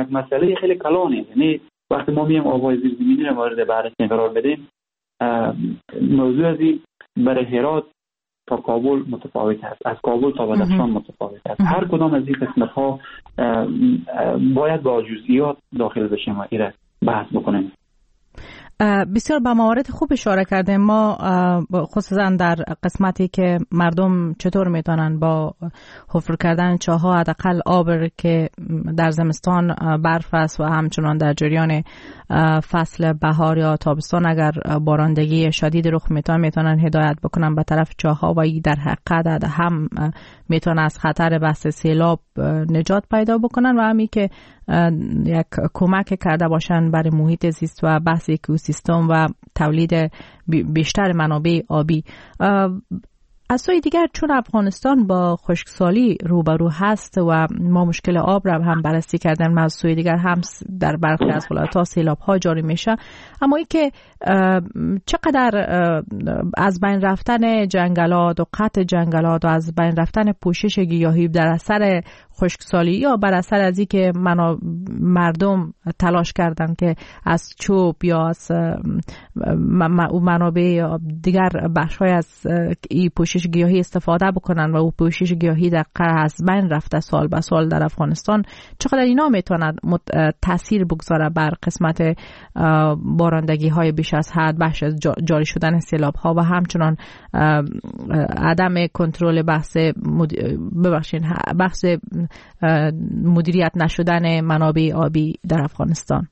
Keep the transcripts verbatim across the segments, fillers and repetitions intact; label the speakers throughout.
Speaker 1: یک مسئله خیلی کلانه. یعنی وقتی ما میایم آبهای زیرزمینی رو مورد بررسی قرار بدیم، موضوع از این برای هرات تا کابل متفاوت است، از کابل تا بدخشان متفاوت است. هر کدام از این قسمت ها باید با جزئیات داخل بشیم و ایره بحث بکنیم.
Speaker 2: بسیار به موارد خوب اشاره کردیم. ما خصوصا در قسمتی که مردم چطور میتونن با حفر کردن چاه‌ها حداقل آب که در زمستان برف است و همچنان در جریان فصل بهار یا تابستان اگر بارندگی شدید رخ میتونه میتونن هدایت بکنن به طرف چاه‌ها و این در حقیقت هم میتونه از خطر بحث سیلاب نجات پیدا بکنن و همین که یک کمک کرده باشن برای محیط زیست و بحث اکوسیستم و تولید بیشتر منابع آبی. از سوی دیگر چون افغانستان با خشکسالی روبرو هست و ما مشکل آب را هم بررسی کردن، از سوی دیگر هم در برخی از ولایت‌ها سیلاب‌ها جاری میشه، اما این که چقدر از بین رفتن جنگلات و قطع جنگلات و از بین رفتن پوشش گیاهی در اثر خشکسالی یا بر اثر از این که مردم تلاش کردن که از چوب یا از منابع دیگر بخش‌های از این پوشش گیاهی استفاده بکنن و او پوشش گیاهی در از بین رفته سال به سال در افغانستان، چقدر اینا میتونه تاثیر بگذاره بر قسمت بارندگی های بیش از حد، بخش جاری شدن سیلاب ها و همچنان عدم کنترل بحث ببخشید بحث مدیریت نشدن منابع آبی در افغانستان؟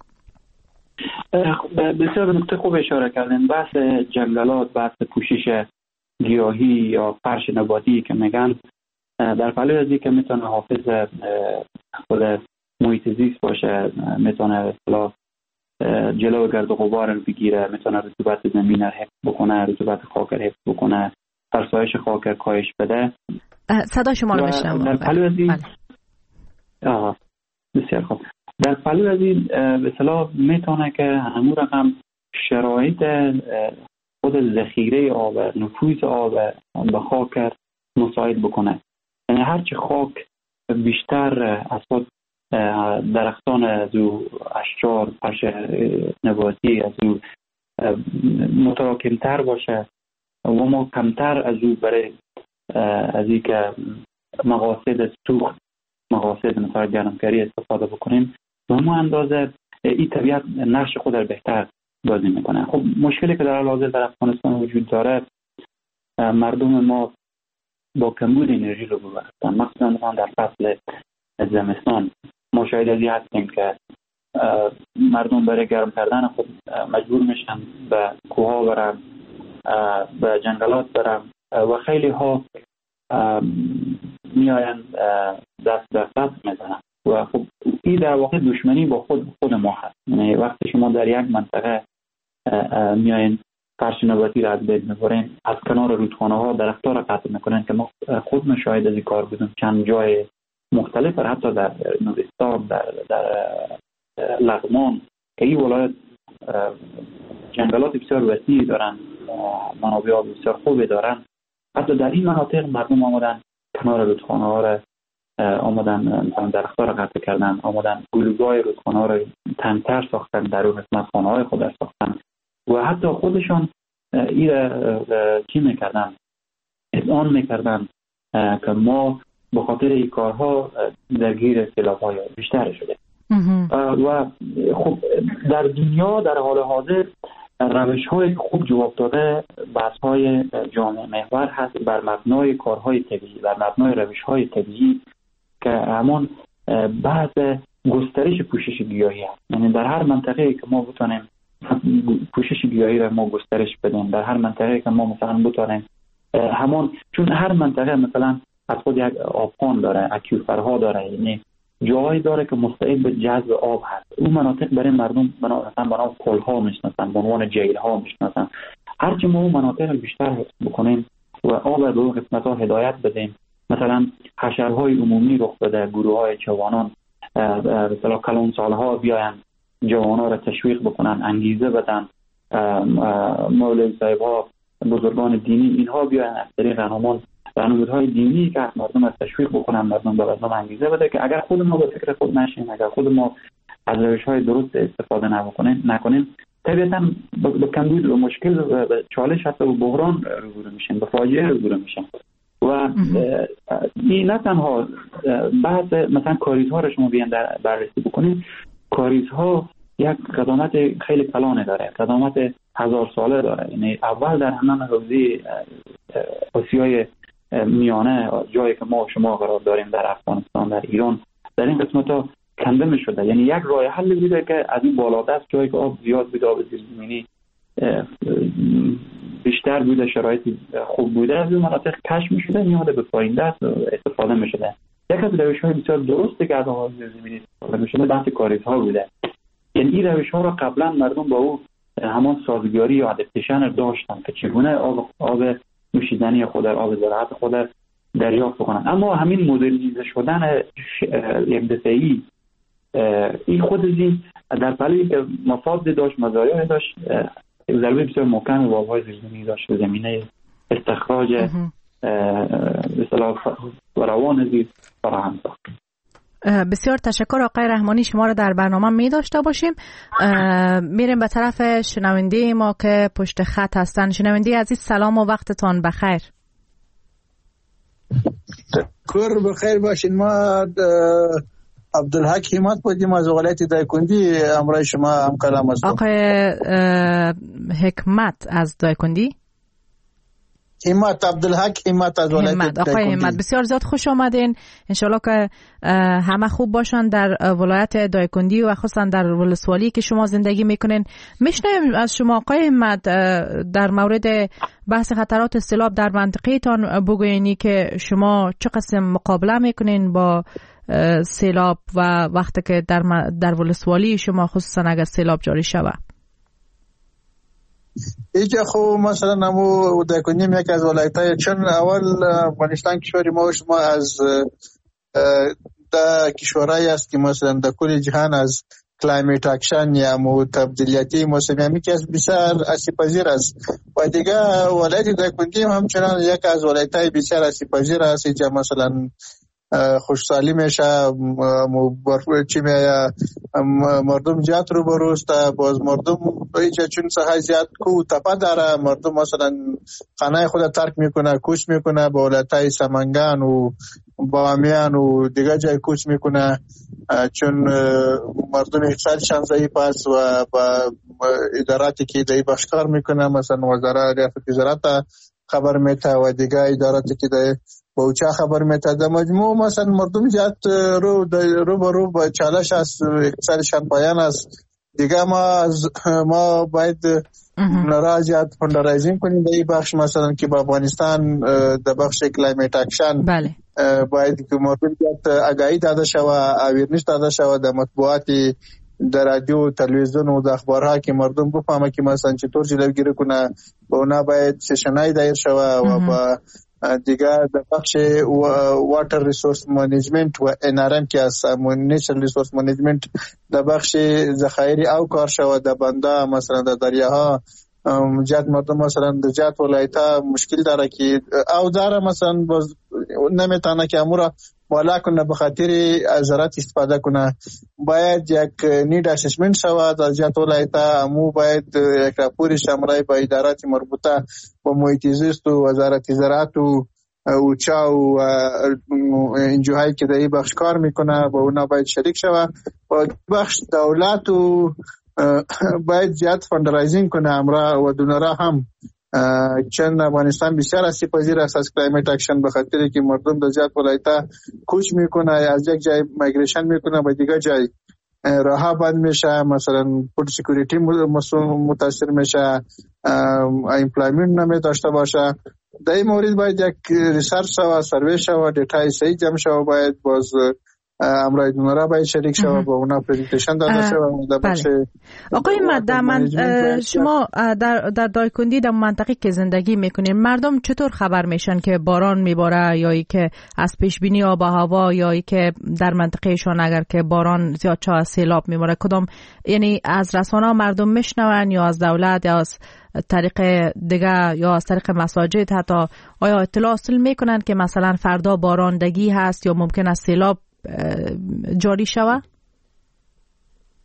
Speaker 1: بسیار نکته خوب اشاره کردین. بحث جنگلات، بحث پوشش گیاهی یا فرش نباتی که میگن، در پهلوی از این که میتونه حافظ خود محیط زیست باشه، میتونه اصطلاح جلو گرد و غبار رو بگیره، میتونه رطوبت زمین رو حفظ بکنه، رطوبت خاک رو حفظ بکنه، فرسایش خاک رو کاهش بده.
Speaker 2: صدا شما رو بشنوم.
Speaker 1: در پهلوی از این آها بسیار خوب. در پهلوی از این به اصطلاح میتونه که همون رقم شرایط خود ذخیره آب، نفوذ آب به خاک مساعد بکنه. یعنی هرچی خاک بیشتر از خود درختان از او اشجار، فرش نباتی از او متراکمتر باشه و ما کمتر از او برای از این که مقاصد سوخت، مقاصد مثلا گرمکاری استفاده بکنیم، به همون اندازه این طبیعت نقش خود را بهتر بازی میکنه. خب مشکلی که در حال حاضر در افغانستان وجود داره، مردم ما با کمبود انرژی رو ببرستن، مخصوصا در فصل زمستان. ما شاید از این هستیم که مردم برای گرم کردن خود مجبور میشن به کوها برن، به جنگلات برن و خیلی ها میاین دست به دست میزنن و خب این در واقع دشمنی با خود خود ما هست. یعنی وقتی شما در یک منطقه میاین فرش نباتی را از بین میبرین، از کنار رودخانه ها درخت‌ها را قطع میکنن که ما خود مشاهده از این کار بودیم چند جای مختلف، حتی در نورستان، در در لغمان که این ولایت جنگلات بسیار وسیعی دارن، منابع آب بسیار خوبی دارن، حتی در این مناطق مردم آمدن کنار رودخانه ها را آمدن درخت‌ها را قطع کردن، آمدن گلوگاه رودخانه ها را تنگ‌تر ساختن، در اون قسمت خانه های خود را ساختن و حتی خودشان این را چی میکردن؟ اذعان میکردن که ما به خاطر این کارها درگیر سیلاب‌های بیشتر شده. و خب در دنیا در حال حاضر روش‌های خوب جواب داده بحث‌های جامعه محور هست بر مبنای کارهای طبیعی، بر مبنای روش‌های طبیعی که همون بحث گسترش پوشش گیاهی هست. یعنی در هر منطقه‌ای که ما بتونیم پوشش گیاهی را ما گسترش بدیم، در هر منطقه‌ای که ما مثلا بتونیم همون، چون هر منطقه مثلا از خود یک آبخوان داره، اکیوفرها داره، یعنی جایی داره که مستعد به جذب آب هست. اون مناطق برای مردم بنا مثلا بنا پل‌ها میشناسن، به عنوان جیل‌ها میشناسن. هرچی ما اون مناطق بیشتر حفظ بکنیم و آب به اون قسمت‌ها هدایت بدیم، مثلا حشرهای عمومی رخ بده، گروه‌های جوانان به اصطلاح کلان سال‌ها بیاین جوانان را تشویق بکنن، انگیزه بدن، مولوی صاحب‌ها، بزرگان دینی اینها بیاین از طریق همون برنامه‌های دینی که مردم از تشویق بکنن، مردم به مردم انگیزه بده که اگر خود ما به فکر خود نشیم، اگر خود ما از روش‌های درست استفاده نکنیم نکنیم طبیعتاً به کمبود و مشکل و چالش حتی به بحران روبرو میشیم، به فاجعه روبرو میشیم. و این نه تنها بعض مثلا کاریزها رو شما بیان بررسی بکنید، کاریزها یک قدامت خیلی کلانه داره، قدامت هزار ساله داره. یعنی اول در همه حوزه آسیای میانه، جایی که ما و شما قرار داریم در افغانستان، در ایران، در این قسمت ها کنده می شده. یعنی یک راه حل بوده که از این بالادست جایی که آب زیاد بوده، آب زیرزمینی بیشتر بوده، شرایط خوب بوده، از این مناطق کشف می شده، میاده به پایین دست استفاده می شده. یک از روش های بسیار درسته که از آب زیرزمینی استفاده می شده بحث کاریزها بوده. یعنی این روش ها را قبلا مردم با او همان سازگاری یا ادپتیشن داشتن که چگونه آب آب نوشیدنی خود، آب زراعت خود دریافت بکنن. اما همین مدرنیزه شدن یک دفعی این خود این در پلی که مفاد داشت، مزایای داشت، ضربه بسیار محکم به آب‌های زیرزمینی داشت به زمینه استخراج به اصطلاح فراوان زیر فراهم ساخت.
Speaker 2: بسیار تشکر آقای رحمانی، شما رو در برنامه می داشته باشیم. میریم به طرف شنونده ما که پشت خط هستن. شنونده عزیز سلام و وقتتان بخیر.
Speaker 3: کور بخیر باشین. ما عبدالحق همت بودیم از ولایت دایکندی، امروز شما هم کلام هستم.
Speaker 2: آقای حکمت از دایکندی؟
Speaker 3: همت، عبدالحق همت از ولایت دایکندی.
Speaker 2: آقای همت بسیار زیاد خوش آمدین. انشالله که همه خوب باشن در ولایت دایکندی و خصوصا در ولسوالی که شما زندگی میکنین. میشنویم از شما آقای همت در مورد بحث خطرات سیلاب در منطقه تان بگوینی که شما چه قسم مقابله میکنین با سیلاب و وقتی که در در ولسوالی شما خصوصا اگر سیلاب جاری شود.
Speaker 3: اینجا خب مثلا نمو دایکندی یک از ولایت‌های، چون اول افغانستان کشور ما و شما از دا کشورهایی است که مثلا در کل جهان از کلایمیت اکشن یا مو تبدیلیتی موسمیایی که بسیار آسیب‌پذیر است و دیگه ولایت دایکندی همچنان یک از ولایت‌های بسیار آسیب‌پذیر است. اینجا مثلا خوشحالی میشه، چی میگه مردم زیاد رو بروسته، باز مردم اینجا چون ساحه زیاد کو تپه داره، مردم مثلا خانه خود ترک میکنه، کوچ میکنه به ولایت‌های سمنگان و بامیان و دیگه جای کوچ میکنه، چون مردم اقتصادشان ضعیف است و با اداراتی که دی بخش کار میکنه، مثلا وزارت ریاست زراعت خبر میته و دیگه اداراتی که دی با اوچه خبر میته. در مجموع مثلا مردم زیاد رو رو با رو با چالش است، اقتصادشان پایان است. دیگه ما ما باید نراجعات فندرایزینگ کنیم در این بخش، مثلا که با افغانستان در بخش کلایمیت اکشن
Speaker 2: بله
Speaker 3: باید که مردم زیاد آگاهی داده شود، اویرنس داده شود در مطبوعاتی، در رادیو، تلویزیون و در اخبارها که مردم بفهمه که مثلا چطور جلوگیری کنه. با اونا باید سشنای دایر شود و با دیگه در بخش واتر ریسورس منیجمنت و ان ار ام که است، نیچرال ریسورس منیجمنت، در بخش ذخایر او کار شود در بنده، مثلا در دریاها جات مردم مثلا در جات ولایت‌ها مشکل داره که او داره مثلا باز نمیتونه که امورا بالا کنه به خاطر زراعت استفاده کنه. باید یک نید اسسمنت شود از جات ولایت‌ها، امو باید یک راپور شامل با ادارات مربوطه با محیط زیست و وزارت زراعت و اوچا و انجوهایی که در این بخش کار میکنه با اونا باید شریک شود و بخش دولت و باید زیاد فندرایزینگ کنه امرا و دونرا هم، چون افغانستان بسیار آسیب‌پذیر است از کلایمیت اکشن به خاطر که مردم در زیاد ولایت‌ها کوچ میکنه، از یک جای مایگریشن میکنه به دیگه جای، راه بند میشه، مثلا فود سکیوریتی متاثر میشه، ایمپلایمنت نمی داشته باشه. در این مورد باید یک ریسرچ و سروی شود، دیتای صحیح جمع شود، باید باز امرای دونرا باید شریک شود با اونا پریزنتیشن داده شود.
Speaker 2: بله. آقای مدمن، شما در در دایکندی در منطقه که زندگی میکنین مردم چطور خبر میشن که باران میباره یا ای که از پیش بینی آب و هوا یا ای که در منطقه شون اگر که باران زیاد چه سیلاب میباره کدام، یعنی از رسانه مردم میشنون یا از دولت یا از طریق دیگه یا از طریق مساجد حتی آیا اطلاع حاصل میکنن که مثلا فردا باراندگی هست یا ممکن است سیلاب جاری شود؟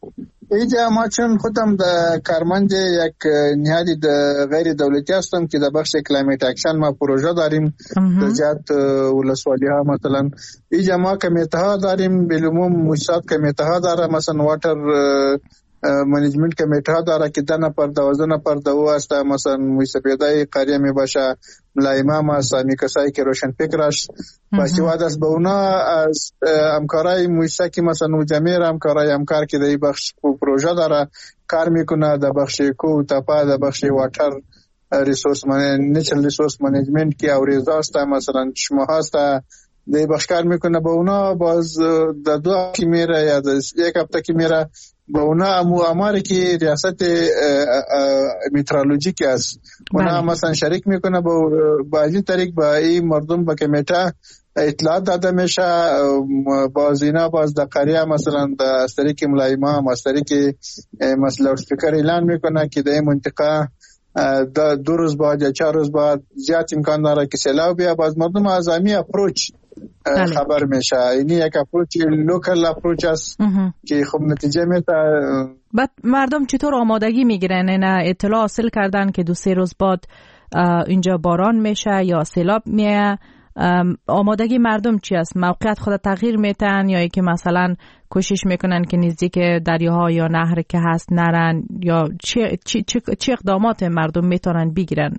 Speaker 3: اینجا ما چون خودم در کارمند یک نهادی غیر دولتی هستم که در بخش کلایمت اکشن ما پروژه داریم در جهت ولسوالی ها. مثلا اینجا ما کمیته ها داریم، بالعموم مؤسسات کمیته ها داره، مثلا واتر منیجمنت کمیته ها داره که ده نفر دوازده نفر دو است، مثلا موسیقیدای قریه می باشه، ملایمام است، می کسایی که روشن فکر است باسواد است. به اونا از همکارای موسیقی که مثلا جمعیر همکارای همکار که در بخش پروژه داره کار میکنه، در بخش کو تپا، در بخش واتر ریسورس منیجمنت، نیچرال ریسورس منیجمنت که اوریزا است، مثلا چشمه هاست، در بخش کار میکنه. به اونا باز در دو هفته میره یا یک هفته که میره با اونا امو اماری که ریاست میترولوژیک است اونا مثلا شریک میکنه با با این طریق با این مردم با کمیته اطلاعات داده میشه. باز اینا باز در قریه مثلا در طریق ملایما از طریق مثلا اسپیکر اعلان میکنه که در این منطقه دو روز بعد یا چهار روز بعد زیاد امکان داره که سیلاب بیا. باز مردم از امی اپروچ خبر میشه. این یک اپروچ لوکال اپروچ است که خب نتیجه میده.
Speaker 2: بعد مردم چطور آمادگی میگیرن؟ اینا اطلاع حاصل کردن که دو سه روز بعد اینجا باران میشه یا سیلاب میه؟ آمادگی مردم چی است؟ موقعیت خود تغییر میتن یا که مثلا کوشش میکنن که نزدیک دریاها یا نهر که هست نرن، یا چی چی چی, چی اقدامات مردم میتونن بگیرن؟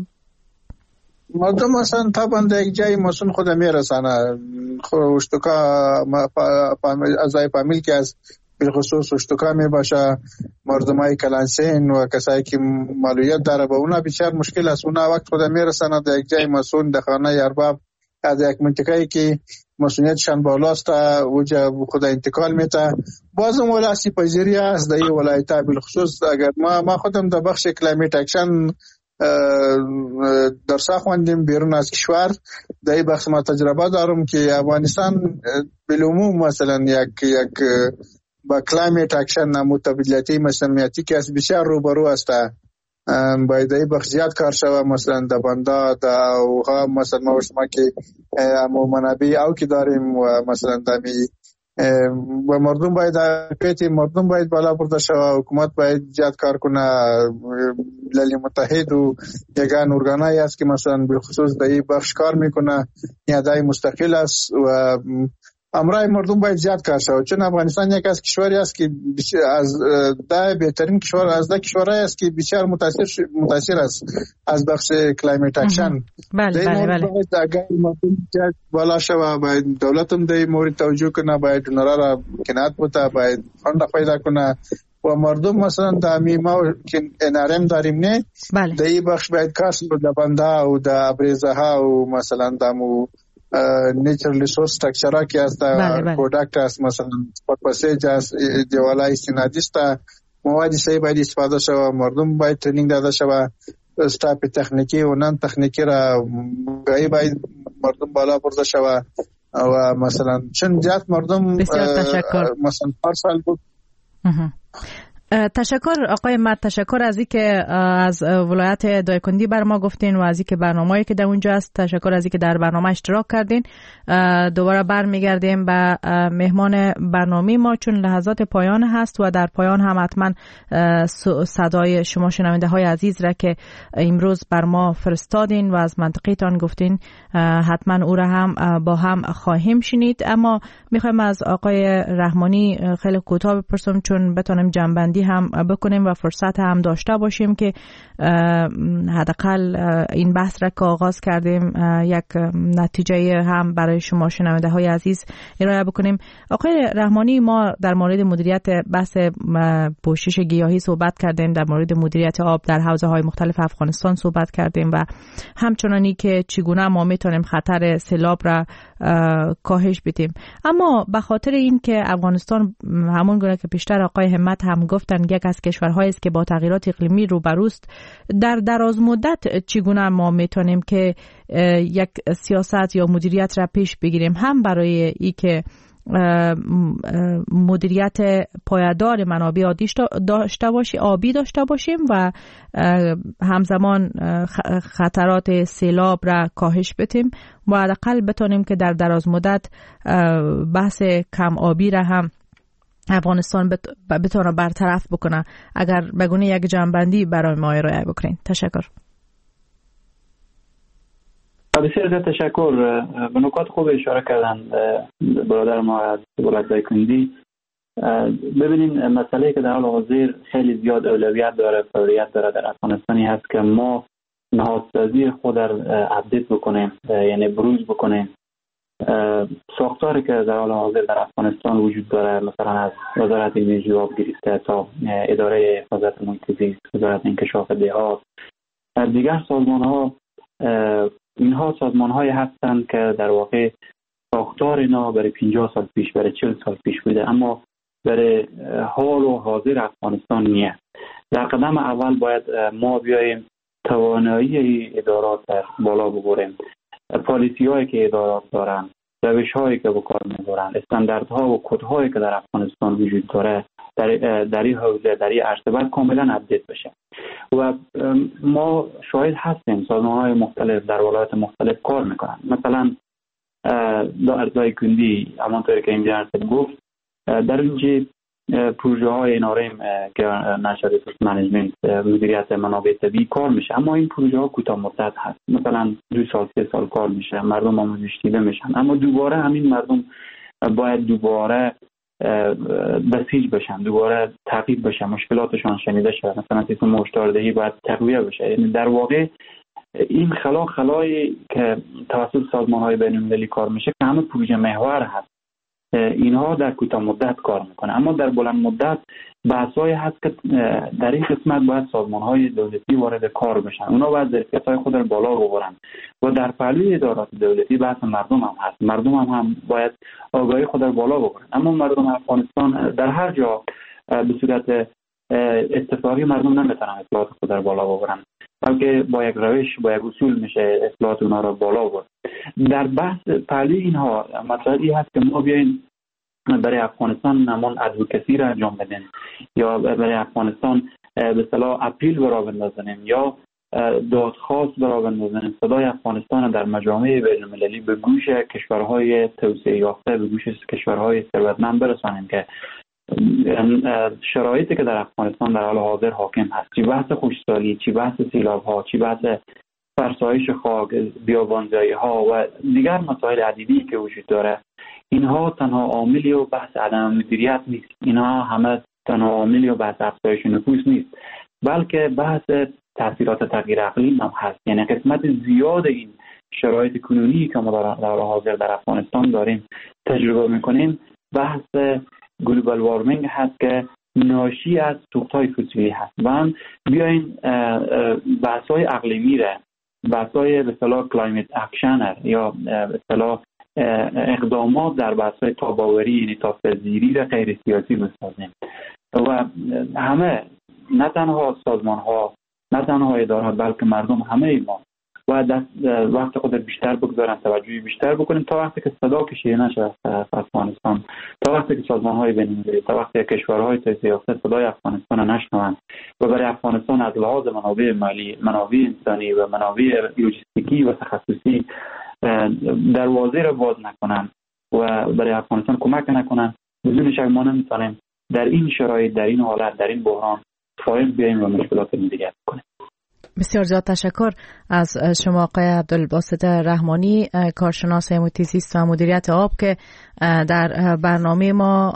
Speaker 3: مردم مثلا طبعا در یک جایی مسون خود میرسانه. اشتکا ازای فامیل که از بالخصوص اشتکا می باشه، مردم های کلانسین و کسایی که معلولیت داره با اونا بیشتر مشکل است. اونا وقت خود میرسانه در یک جای مسون در خانه ارباب از یک منطقه‌ای که مسئولیتشان بالاست وجه خود انتقال میته. بازم ولاسی پذیری است در این ولایت بالخصوص. اگر ما ما خودم در بخش کلایمت اکشن درس خواندیم بیرون از کشور، در این بخش ما تجربه دارم که افغانستان بالعموم مثلا یک یک با کلایمت اکشن متبادلاتی مسئولیتی که از بسیار روبرو است. باید این بخش زیاد کار شوه. مثلا در بندا در اوها مثلا ما شما که امو منابع او که داریم و مثلا دمی و مردم باید پیتی مردم باید بالا برده شوه. حکومت باید زیاد کار کنه. ملل متحد و یگان ارگانایی است که مثلا بخصوص در این بخش کار میکنه، نیادای مستقل است و امرای مردم باید زیاد کار شود. چون افغانستان یک از کشوری است که از ده بهترین کشور از ده کشورهای است که بسیار متاثر متاثر است از بخش کلایمت اکشن.
Speaker 2: بله بله بله.
Speaker 3: اگر مردم زیاد بالا شود باید دولت هم در مورد توجه کنه، باید دونرا را کنات بوده، باید فند پیدا کنه و مردم مثلا در ما که انرم داریم نه
Speaker 2: بله.
Speaker 3: در این بخش باید کار شود. در بنده و در ابریزه ها و مثلا دمو نیچرال ریسورس استراکچر که است، پروداکت است، مثلا پرپسیج است، دیوالای استنادیست، مواد صحیح باید استفاده شود. مردم باید ترینینگ داده شود. استاپ تکنیکی و نان تکنیکی را باید مردم بالا برده شود و مثلا چون زیاد مردم مثلا پارسال بود.
Speaker 2: تشکر آقای مد، تشکر از اینکه از ولایت دایکندی بر ما گفتین و از اینکه برنامه‌ای که در اونجا است. تشکر از اینکه در برنامه اشتراک کردین. دوباره برمیگردیم به مهمان برنامه ما چون لحظات پایان هست و در پایان هم حتما صدای شما شنونده های عزیز را که امروز بر ما فرستادین و از منطقیتان گفتین حتما او را هم با هم خواهیم شنید. اما میخوایم از آقای رحمانی خیلی کوتاه بپرسم چون بتونیم جنبندی هم بکنیم و فرصت هم داشته باشیم که حداقل این بحث را که آغاز کردیم یک نتیجه هم برای شما شنونده های عزیز ارائه بکنیم. آقای رحمانی، ما در مورد مدیریت بحث پوشش گیاهی صحبت کردیم، در مورد مدیریت آب در حوزه های مختلف افغانستان صحبت کردیم و همچنانی که چگونه ما میتونیم خطر سیلاب را کاهش بدیم. اما به خاطر این که افغانستان همون گونه که پیشتر آقای همت هم گفتن یک از کشورهایی است که با تغییرات اقلیمی روبروست، در دراز مدت چگونه ما میتونیم که یک سیاست یا مدیریت را پیش بگیریم، هم برای ای که مدیریت پایدار منابع آبی داشته باشیم آبی داشته باشیم و همزمان خطرات سیلاب را کاهش بدیم و حداقل بتونیم که در دراز مدت بحث کم آبی را هم افغانستان بتونه برطرف بکنه؟ اگر بگونه یک جنبندی برای ما ارائه بکنین. تشکر.
Speaker 1: بسیار تشکر. به نکات خوب اشاره کردن برادر ما از ولایت کندی. ببینین مسئله که در حال حاضر خیلی زیاد اولویت داره، فوریت داره در افغانستانی هست که ما نهادسازی خود را اپدیت بکنیم، یعنی بروز بکنیم. ساختاری که در حال حاضر در افغانستان وجود داره، مثلا از وزارت انرژی و آب گرفته تا اداره حفاظت محیط زیست، وزارت انکشاف دهات، دیگر سازمان ها، اینها سازمان های هستند که در واقع ساختار اینا برای پنجاه سال پیش، برای چهل سال پیش بوده، اما برای حال و حاضر افغانستان نیست. در قدم اول باید ما بیاییم توانایی ادارات بالا ببریم، پالیسی هایی که ادارات دارن، روش هایی که به کار میبرن، استانداردها و کدهایی که در افغانستان وجود داره در در این حوزه، در این عرصه باید کاملا اپدیت بشه. و ما شاهد هستیم سازمان های مختلف در ولایات مختلف کار میکنن. مثلا در ارزای کندی همانطوری که اینجا ارزد گفت، در اینجا پروژه های ناریم که نشر ریسورس منیجمنت، مدیریت منابع طبیعی کار میشه، اما این پروژه ها کوتاه مدت هست، مثلا دو سال سه سال کار میشه، مردم آموزش دیده میشن، اما دوباره همین مردم باید دوباره بسیج بشن، دوباره تعقیب بشن، مشکلاتشان شنیده شد، مثلا سیستم هشداردهی باید تقویه بشه. یعنی در واقع این خلا خلایی که توسط سازمان های بین المللی کار میشه که همه پروژه محور هست، اینها در کوتاه مدت کار میکنه، اما در بلند مدت بحث‌های هست که در این قسمت باید سازمان‌های دولتی وارد کار بشن، اونا باید ظرفیت‌های خود را بالا ببرن و در پهلوی ادارات دولتی بحث مردم هم هست، مردم هم, هم باید آگاهی خود را بالا ببرن. اما مردم افغانستان در هر جا به صورت اتفاقی مردم نمیتونن اطلاعات خود را بالا ببرن، بلکه با یک روش، با یک اصول میشه اطلاعات اونا را بالا برد. در بحث پهلوی اینها مطلبی هست که ما بیاین برای افغانستان نمون ادوکسی را انجام بدیم، یا برای افغانستان به اصطلاح اپیل برا بندازیم، یا دادخواست برا بندازیم، صدای افغانستان در مجامع بین المللی به گوش کشورهای توسعه یافته، به گوش کشورهای ثروتمند برسانیم که شرایطی که در افغانستان در حال حاضر حاکم هست، چی بحث خشکسالی، چی بحث سیلاب‌ها، چی بحث فرسایش خاک، بیابانزایی‌ها و دیگر مسائل عدیدی که وجود داره، اینها تنها عاملی و بحث عدم مدیریت نیست، اینها همه تنها عاملی و بحث افزایش نفوس نیست، بلکه بحث تاثیرات تغییر اقلیم هم هست. یعنی قسمت زیاد این شرایط کنونی که ما در حال حاضر در افغانستان داریم تجربه میکنیم بحث گلوبال وارمینگ هست که ناشی از سوخت‌های فسیلی هست. و هم بیاین بحث‌های اقلیمی را، بحث‌های به اصطلاح کلایمت اکشن یا به اصطلاح اقدامات در بحث‌های تاباوری، یعنی تاب‌پذیری را غیر سیاسی بسازیم و همه، نه تنها سازمان‌ها، نه تنها ادارات، بلکه مردم، همه ما باید وقت خود بیشتر بگذارن، توجهی بیشتر بکنیم تا وقتی که صدا کشیده نشه از افغانستان، تا وقتی که سازمان‌های بین‌المللی، تا وقتی که کشورهای توسعه یافته صدای افغانستان را نشنوند و برای افغانستان از لحاظ منابع مالی، منابع انسانی و منابع لوجستیکی و تخصصی دروازه را باز نکنند و برای افغانستان کمک نکنند، بدون شک ما نمی‌توانیم در این شرایط، در این حالت، در این بحران فائق بیاییم و مشکلات دیگر کنیم.
Speaker 2: بسیار زیاد تشکر از شما آقای عبدالباسط رحمانی، کارشناس محیط زیست و مدیریت آب که در برنامه ما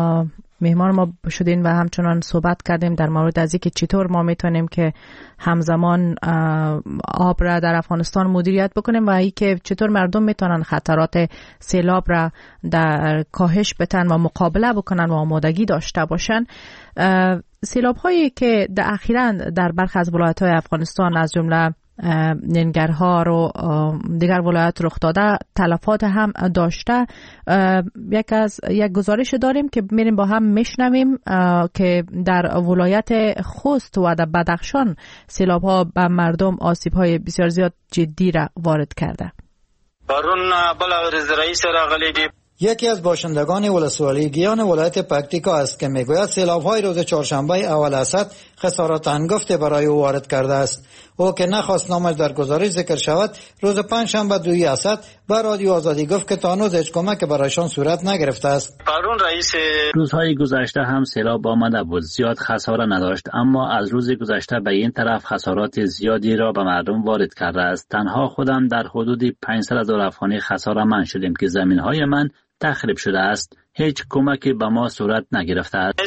Speaker 2: مهمان ما شدین و همچنان صحبت کردیم در مورد از اینکه چطور ما میتونیم که همزمان آب را در افغانستان مدیریت بکنیم و اینکه چطور مردم میتونن خطرات سیلاب را در کاهش بدن و مقابله بکنن و آمادگی داشته باشن. سیلاب هایی که در اخیراً در برخی از ولایت های افغانستان از جمله ننگرهار و دیگر ولایات رخ داده، تلفات هم داشته. یک از یک گزارش داریم که میریم با هم میشنویم که در ولایت خوست و در بدخشان سیلاب ها به مردم آسیب های بسیار زیاد جدی را وارد کرده.
Speaker 4: بارون بلا رئیس راغلی دی.
Speaker 5: یکی از باشندگان ولسوالی گیان ولایت پکتیکا است که میگوید سیلاب‌های روز چهارشنبه اول اسد خسارات هنگفت برای او وارد کرده است. او که نخواست نامش در گزارش ذکر شود، روز پنجشنبه دوی اسد به رادیو آزادی گفت که تا هنوز هیچ کمک برایشان صورت نگرفته است.
Speaker 4: قانون رئیس
Speaker 6: روزهای گذشته هم سیلاب آمده بود، زیاد خساره نداشت، اما از روز گذشته به این طرف خسارات زیادی را به مردم وارد کرده است. تنها خودم در حدود پانصد هزار افغانی خساره‌مند شدیم که زمین‌های من تخریب شده است. هیچ کمکی به ما صورت نگرفته است.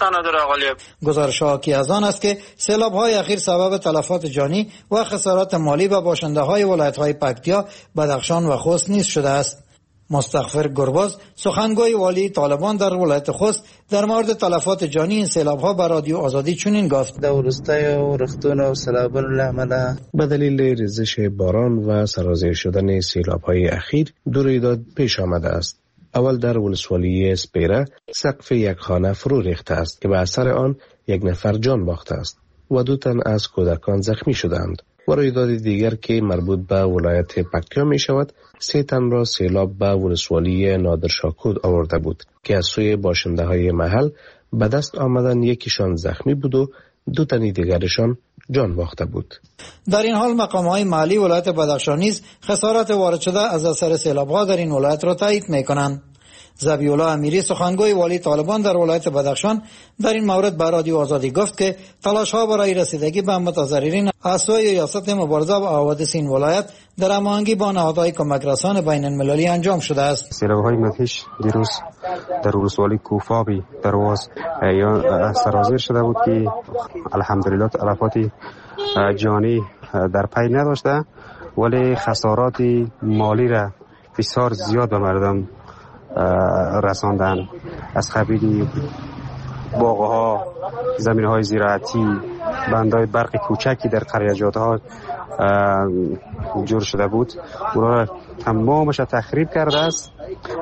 Speaker 5: گزارش ها حاکی از آن است که سیلاب های اخیر سبب تلفات جانی و خسارات مالی به باشنده های ولایت های پکتیا، بدخشان و خوست نیز شده است. مستغفر گرباز، سخنگوی والی طالبان در ولایت خوست، در مورد تلفات جانی این سیلاب ها به رادیو آزادی چنین گفت:
Speaker 7: در روستای و رختون و سیلابان العمله به دلیل ریزش باران و سرازیر شدن سیلاب های اخیر دو رویداد پیش آمده است. اول در ولسوالی سپیره سقف یک خانه فرو ریخته است که به اثر آن یک نفر جان باخته است و دو تن از کودکان زخمی شدند. و رویداد دیگر که مربوط به ولایت پکتیا می شود، سه تن را سیلاب به ولسوالی نادرشاکود آورده بود که از سوی باشنده های محل به دست آمدن یکیشان زخمی بود و دو تن دیگرشان جان باخته بود.
Speaker 5: در این حال مقام های محلی ولایت بدخشان نیز خسارات وارد شده از اثر سیلاب ها در این ولایت را تایید می کنند. ذبیح الله امیری، سخنگوی والی طالبان در ولایت بدخشان، در این مورد به رادیو آزادی گفت که تلاش ها برای رسیدگی به متضررین از سوی ریاست مبارزه با حوادث این ولایت در هماهنگی با نهادهای کمک رسان بین المللی انجام شده است.
Speaker 8: سیلاب های مدهش دیروز در ولسوالی کوفابی درواز یا سرازیر شده بود که الحمدلله تلفات جانی در پی نداشته، ولی خسارات مالی را بسیار زیاد به مردم رساندن. از قبیل باغ‌ها، زمین‌های زراعتی، بندهای برق کوچکی در قریه‌جات‌ها جور شده بود، اونا را تمامش تخریب کرده است.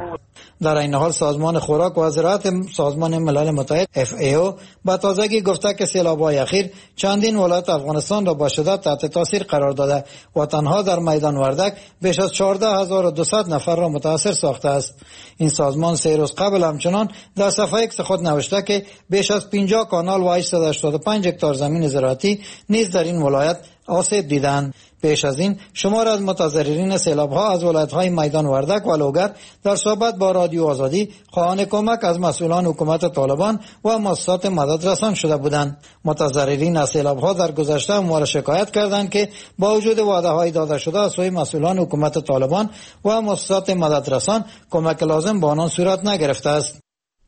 Speaker 5: در این حال سازمان خوراک و زراعت سازمان ملل متحد اف ای او با تازگی گفته که سیلاب‌های اخیر چندین ولایت افغانستان را با شدت تحت تاثیر قرار داده و تنها در میدان وردک بیش از چهارده هزار و دویست نفر را متاثر ساخته است. این سازمان سه روز قبل همچنان در صفحه ایکس خود نوشته که بیش از پنجاه کانال و هشتصد و هشتاد و پنج هکتار زمین زراعتی نیز در این ولایت آسیب دیدند. پیش از این شمار از متضررین سیلاب‌ها از ولایت‌های میدان وردک و لوگر در صحبت با رادیو آزادی خواهان کمک از مسئولان حکومت طالبان و مؤسسات مددرسان شده بودند. متضررین از سیلاب‌ها در گذشته اموال شکایت کردند که با وجود وعده‌های داده شده از سوی مسئولان حکومت طالبان و مؤسسات مددرسان کمک لازم به آنان صورت نگرفته است.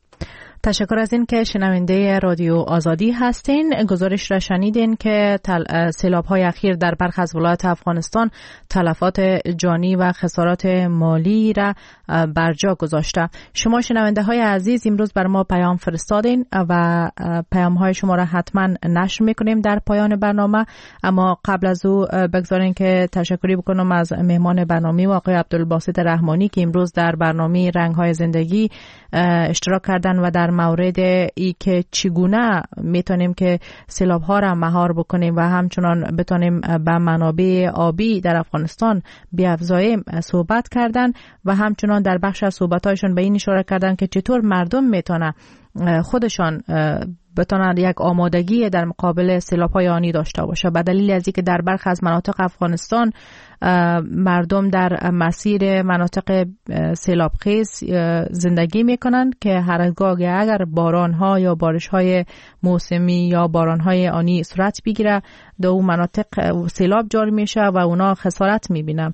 Speaker 2: تشکر از این که شنونده رادیو آزادی هستین. گزارش را شنیدین که سیلاب های اخیر در برخی از ولایات افغانستان تلفات جانی و خسارات مالی را بر جا گذاشته. شما شنونده های عزیز امروز بر ما پیام فرستادین و پیام های شما را حتما نشر میکنیم در پایان برنامه، اما قبل از او بگذارین که تشکری بکنم از مهمان برنامه و آقای عبدالباسط رحمانی که امروز در برنامه رنگ های زندگی اشتراک کردن و در مورد ای که چگونه میتونیم که سیلاب ها را مهار بکنیم و همچنان بتونیم به منابع آبی در افغانستان بیافزاییم صحبت کردن و همچنان در بخش از صحبت هایشون به این اشاره کردن که چطور مردم میتونه خودشان بتونن یک آمادگی در مقابل سیلاب های آنی داشته باشه، به دلیل از اینکه در برخی از مناطق افغانستان مردم در مسیر مناطق سیلاب خیز زندگی میکنن که هرگاه اگر باران ها یا بارش های موسمی یا باران های آنی صورت بگیره در اون مناطق سیلاب جاری میشه و اونا خسارت میبینن.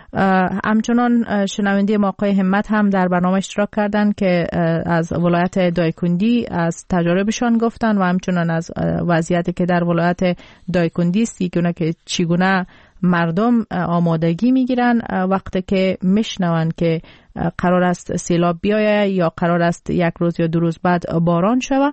Speaker 2: همچنان شنونده ما آقای همت هم در برنامه اشتراک کردن که از ولایت دایکندی از تجاربشان گفتن و همچنان از وضعیتی که در ولایت دایکندی است که چگونه مردم آمادگی میگیرن وقتی که میشنون که قرار است سیلاب بیایه یا قرار است یک روز یا دو روز بعد باران شوه.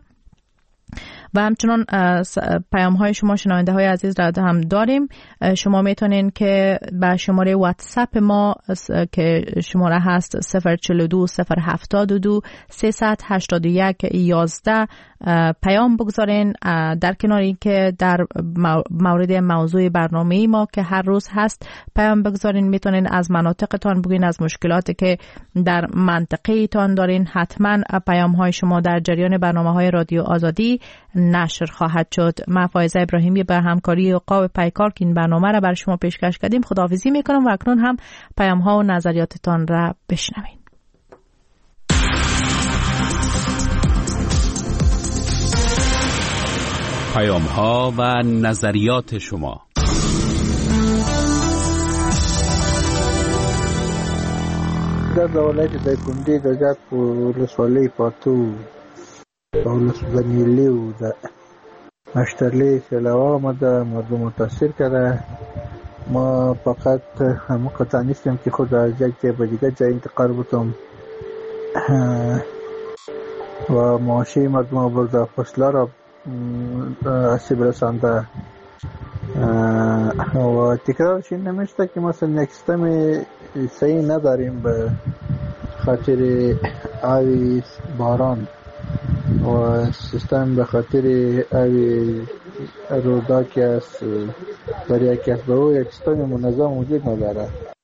Speaker 2: و همچنان پیام های شما شنونده های عزیز را هم داریم. شما میتونین که به شماره واتساپ ما که شماره هست صفر چهل و دو صفر هفتاد و دو سیصد و هشتاد و یک یازده پیام بگذارین. در کنار این که در مورد موضوع برنامه ما که هر روز هست پیام بگذارین، میتونین از مناطقتان بگین، از مشکلاتی که در منطقه تان دارین. حتما پیام های شما در جریان برنامه های رادیو آزادی نشر خواهد شد. من فایزه ابراهیمی به همکاری عقاب پیکار که این برنامه را بر شما پیشکش کردیم خداحافظی میکنم و اکنون هم پیام ها و نظریاتتان را بشنوین.
Speaker 9: پیام ها و نظریات شما.
Speaker 3: در ولایت دایکنډي د جات ولسوالۍ پاتو د ولسوالۍ او د اشترلی سیلاب آمده، مردم متاثر کرده. ما فقط مقطع نیستم که خود از یک جای به دیگر جای انتقال بودم و معاشی مردم برده، فصله را آسیب رسانده و تکرارش این نمیشته که مثلا یک سیستم صحیح نداریم به خاطر آبی باران و سیستم به خاطر آبی رودا که از دریا که از به او یک سیستم منظم وجود نداره.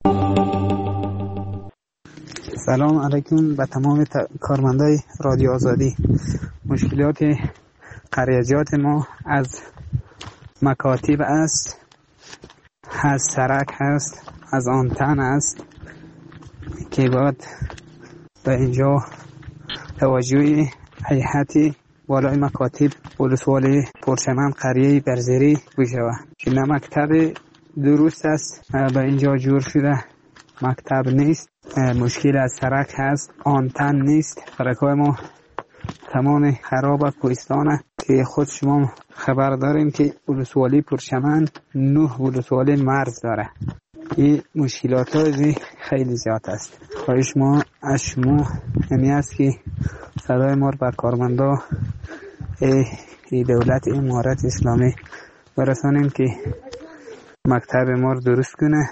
Speaker 10: سلام علیکم به تمام کارمندای رادیو آزادی. مشکلات قریجات ما از مکاتب است، از سرک هست، از آنتن است که باید به اینجا توجه هیئت والای مکاتب ولسوالی پرچمن قریه برزری بشود که نه مکتب درست است به اینجا جور شده، مکتب نیست، مشکل از سرک هست، آنتن نیست. سرک‌های ما تمام خراب و کوهستانه که خود شما خبر داریم که ولسوالی پرچمن نه ولسوالی مرز داره. این مشکلات های خیلی زیاد است. خواهش ما از شما یعنی است که صدای ما بر کارمندا ای دولت امارت اسلامی برسانیم که مکتب ما رو درست کنه.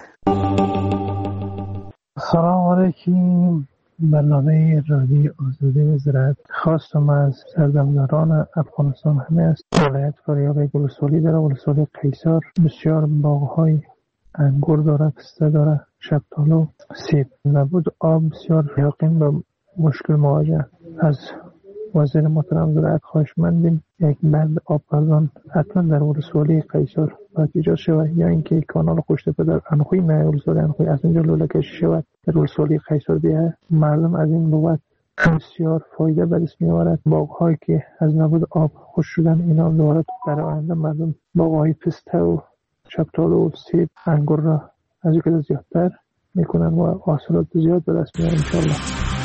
Speaker 11: سلام علیکم. برنامه رادیو آزادی زراعت خواستم از سردمداران افغانستان همه است. ولایت فاریاب ولسوالی داره، ولسوالی قیصر بسیار باغ‌های انگور داره، پسته داره، شفتالو، سیب. نبود آب بسیار یقین به مشکل مواجه. از وزیر محترم زراعت خواهشمندیم یک بند آب پردان حتما در ولسوالی قیصر باید ایجاد شود، یا اینکه کانال خوشتپه در انخوی نه ولسوالی انخوی از اینجا لوله کشی شود در ولسوالی قیصر بیه. مردم از این بابت بسیار فایده به دست می‌آورد. باغ‌هایی که از نبود آب خشک شدن اینا دوباره در آینده مردم باغ‌های پسته و شفتالو و سیب انگور را از اینکه زیادتر میکنن و حاصلات زیاد به دست میارن ان شاء الله.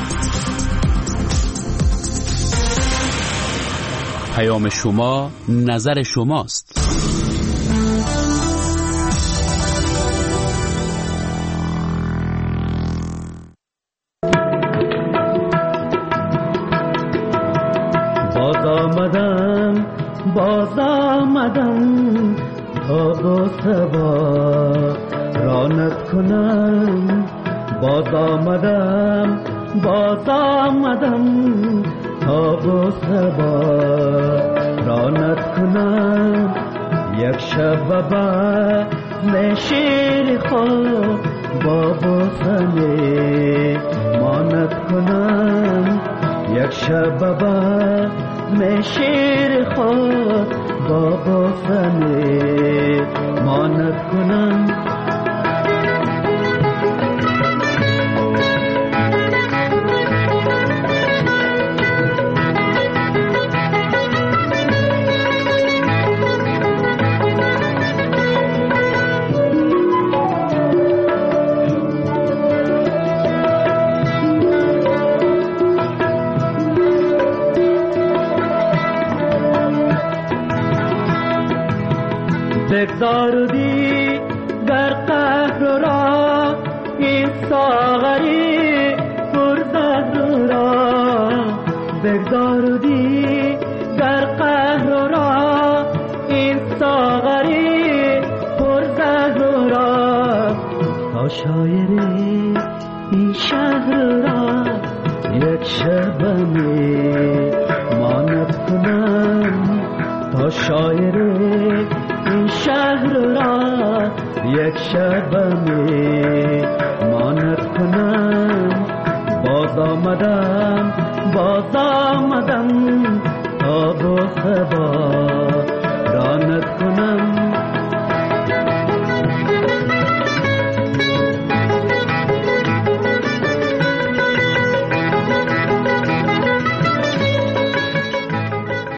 Speaker 9: پیام شما نظر شماست.
Speaker 12: باز آمدم باز آمدم تا با سبا رانت کنم. باز آمدم باز آمدم تا با سبا رانت کنم. یک شب با نشیر خواب با بوسنی مانت کنم. یک شب با نشیر خواب با بوسنی مانت کنم. بگذاردی در قهر را این ساغری پرزهر را. بگذاردی در قهر را این ساغری پرزهر را. تا شاعری این شهر را یک شبمی مانت کنم. تا شاعری این شهر را یک شبمی مانت کنم. باز آمدم باز آمدم تا با سبا